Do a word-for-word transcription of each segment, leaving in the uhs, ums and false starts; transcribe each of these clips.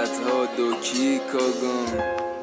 بعدها دوکی کاگان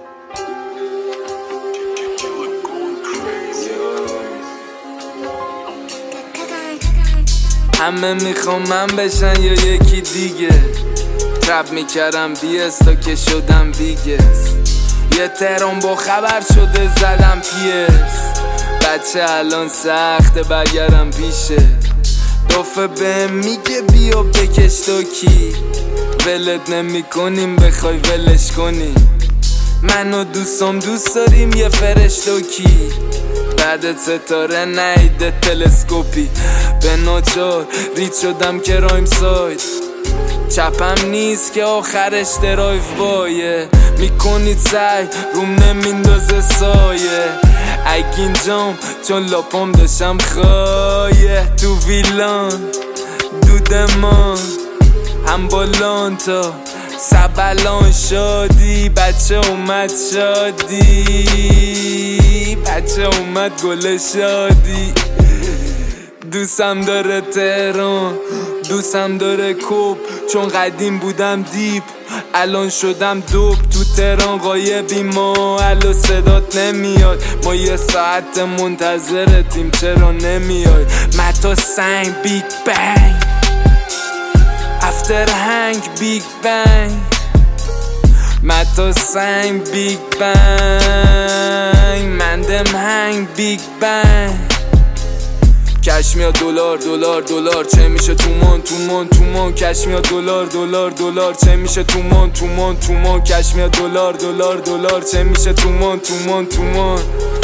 همه میخوام من بشن یا یکی دیگه ترپ میکردم بیس تا که شدم بیگس یه تهران با خبر شده زدم پیس بچه الان سخته برگردم پیشه دافه به میگه بیا بکش دوکی ولت نمی کنیم بخوای ولش کنیم من و دوستم دوست داریم یه فرش دوکی بعد ستاره نیده تلسکوپی به ناچار رید شدم که رایم ساید چپم نیست که آخرش درایو بایه میکنید سعی روم نمیندازه سایه اگین جام چون لاپام داشتم خایه تو ویلان دودمان هم بالان تا سبلان شادی بچه اومد شادی بچه اومد گل شادی دوستم داره تهران دوستم داره کوب چون قدیم بودم دیپ الان شدم دوب تو تهران غایبی ما الو صدات نمیاد ما یه ساعت منتظرتیم چرا نمیای متا سنگ بیگ بنگ افتر هنگ بیگ بنگ متا سنگ بیگ بنگ مندم هنگ بیگ بنگ کش میاد دلار دلار دلار چه میشه تومان تومان تومان کش میاد دلار دلار دلار چه میشه تومان تومان تومان کش میاد دلار دلار دلار چه میشه تومان تومان تومان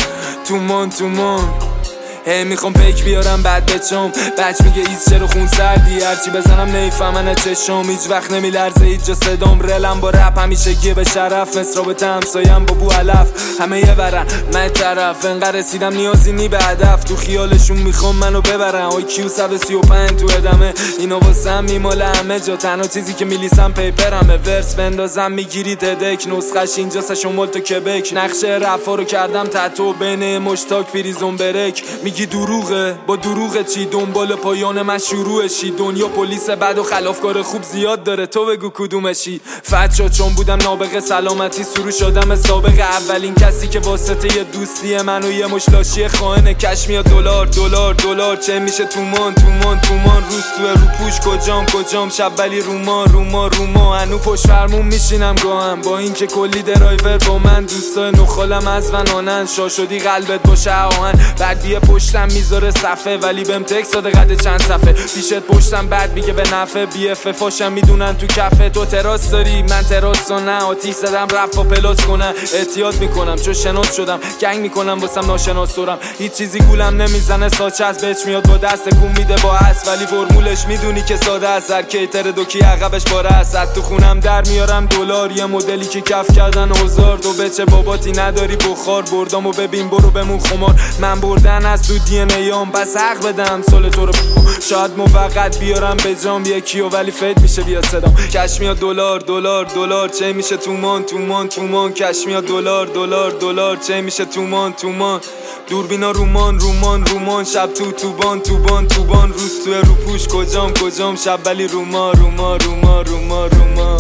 تومان تومان هی میخوام پیک بیارم بعد بچم بچ میگه ایز چرا خون سردی هرچی بزنم نیفهمن چشم هیچ وقت نمیلرزه هیچ جا صدام رلم با رپ همیشه گیه به شرف مصرا به همسایم با بو علف همه یه برن من طرف انقدر رسیدم نیازی نی به هدف تو خیالشون میخوام منو ببرن آی کیو صد و سی و پنج تو ادمه اینا واسم میماله همه جا تنها چیزی که میلیسم پیپرمه ورس بندازم میگیری تدک نسخش اینجا سشمال تو کبک نقشه رفا رو کردم تتو بین مشتاک پریزون برک میگی دروغه با دروغه چی دنبال پایان من شروعشی دنیا پلیس بد و خلافکار خوب زیاد داره تو بگو کدومشی فتشا چون بودم نابغه سلامتی سرو شدم سابق اولین کسی که واسطه یه دوستی من و یه مشلاشی خائن کش میاد دلار دلار دلار چه میشه تومان تومان تومان روز تو رو پوش کجام کجام شب ولی روما روما روما هنو پشت فرمون میشینم گاهم با اینکه کلی درایور با من دوستای نخالم از ونانن شا شدی قلبت باشه آهن بعد بیه پشتم میذاره صفه ولی بهم تکس داده قد چند صفه پیشت پشتم بعد میگه به نفع بی اف فاشم میدونن تو کفه تو تراس داری من تراس و نه آتیش زدم رفت و پلاس کنن احتیاط میکنم چون شناس شدم گنگ میکنم واسم ناشناس دارم هیچ چیزی گولم نمیزنه ساچه از بچ میاد با دست کون میده با هست ولی فرمولش میدونی که ساده است هر کیتر دوکی عقبش باره است تو خونم در میارم دلار یه مدلی که کف کردن هزار تو بچه باباتی نداری بخار بردامو ببین برو بمون خمار من بردن از تو دی ان ایام بس حق بدم سال تو رو شاید موقت بیارم به جام یکیو ولی فید میشه بیا صدام کش میاد دلار دلار دلار چه میشه تومان تومان تومان کش میاد دلار دلار دلار چه میشه تومان تومان دوربینا رومان رومان رومان شب تو توبان توبان توبان روز تو رو پوش کجام کجام شب ولی روما روما روما روما روما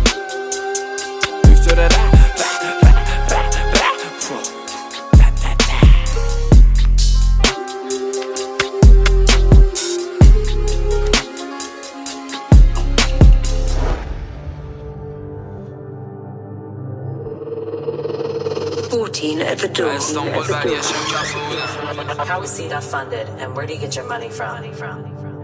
دکتر رپ fourteen at the door. How is C DOT funded and where do you get your money from?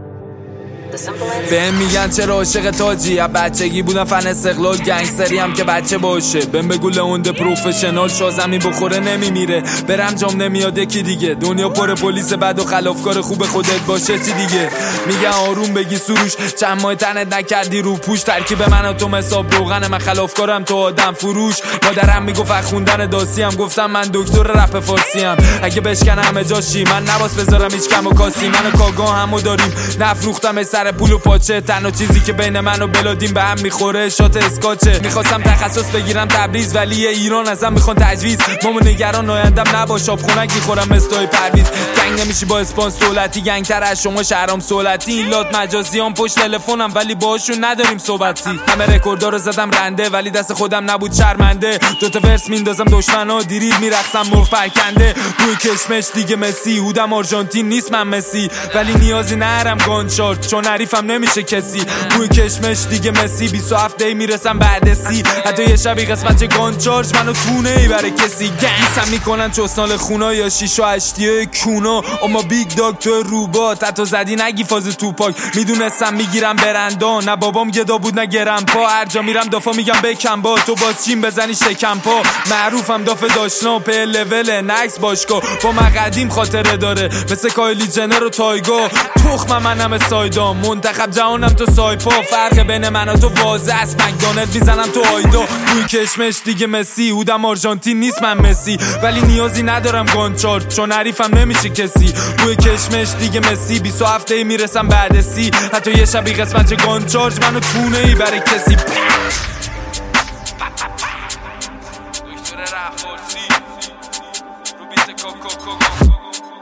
بهم میگن چرا عاشق تاجی از بچگی بودم فن استقلال گنگستری هم که بچه باشه بهم بگو لئوند پروفشنال شا زمین بخوره نمیمیره برم جام نمیاد یکی دیگه دنیا پر پلیس بد و خلافکار خوب خودت باشه چی دیگه میگن آروم بگی سروش چند ماه تنت نکردی رو پوش ترکیب من و تو حساب روغن من خلافکارم تو آدم فروش مادرم میگفت خوندن داسی هم گفتم من دکتر رپ فارسی ام اگه بشکنم همه جاشی من نباس بذارم هیچ کم و کاسی من و کاگا همو داریم نفروختم سر پول و پاچه، تنها چیزی که بین من و بلادین به هم میخوره شات اسکاچه. میخواستم تخصص بگیرم تبریز ولی ایران ازم میخوان تجویز. مامو نگران آیندم نباش، آب خونک میخورم استای پرویز. گنگ نمیشی با اسپانس دولتی، گنگ تر از شما شهرام سولتی. این لات مجازیام پشت تلفنم ولی باهاشون نداریم صحبتی. همه رکوردا رو زدم رنده ولی دست خودم نبود شرمنده. دوتا ورس میندازم دشمنا دیریل میرقصم مرغ پرکنده. بوی کشمش دیگه مسی، هودم آرژانتین نیست من مسی ولی نیازی نرم گانچارت چون حریفم نمیشه کسی. بوی کشمش دیگه مسی، بیست و هفت دی میرسم بعد سی. حتی یه شبی قسمت گانچارج منو تونه ای برای کسی. گنگسم میکنن چوسنال خونا یا شیش و هشتیه کونا. اما بیگ داگ تو روبات حتی زدی نگی فاز توپاک. میدونستم میگیرم برندا، نه بابام گدا بود نه گرم پا. هر جا میرم دافا میگم بکن با تو باز چین بزنی شکم پا. معروفم دافه داشنا په لول نکس باشگاه. با من قدیم خاطره داره مثل کایلی جنر و تایگا. تخمم منم سایدا، منتخب جهانم تو سایپا. فرق بین من و تو واضح است، مکدونالد میزنم تو آیدا. بوی کشمش دیگه مسی، هودم آرژانتین نیست من مسی ولی نیازی ندارم گانچارت چون حریفم نمیشه کسی. بوی کشمش دیگه مسی، بیست و هفت دی میرسم بعد سی. حتی یه شبی قسمت گانچارج منو تونه ای برای کسی. دکتر رفارسی رو بیت کوکو کوکو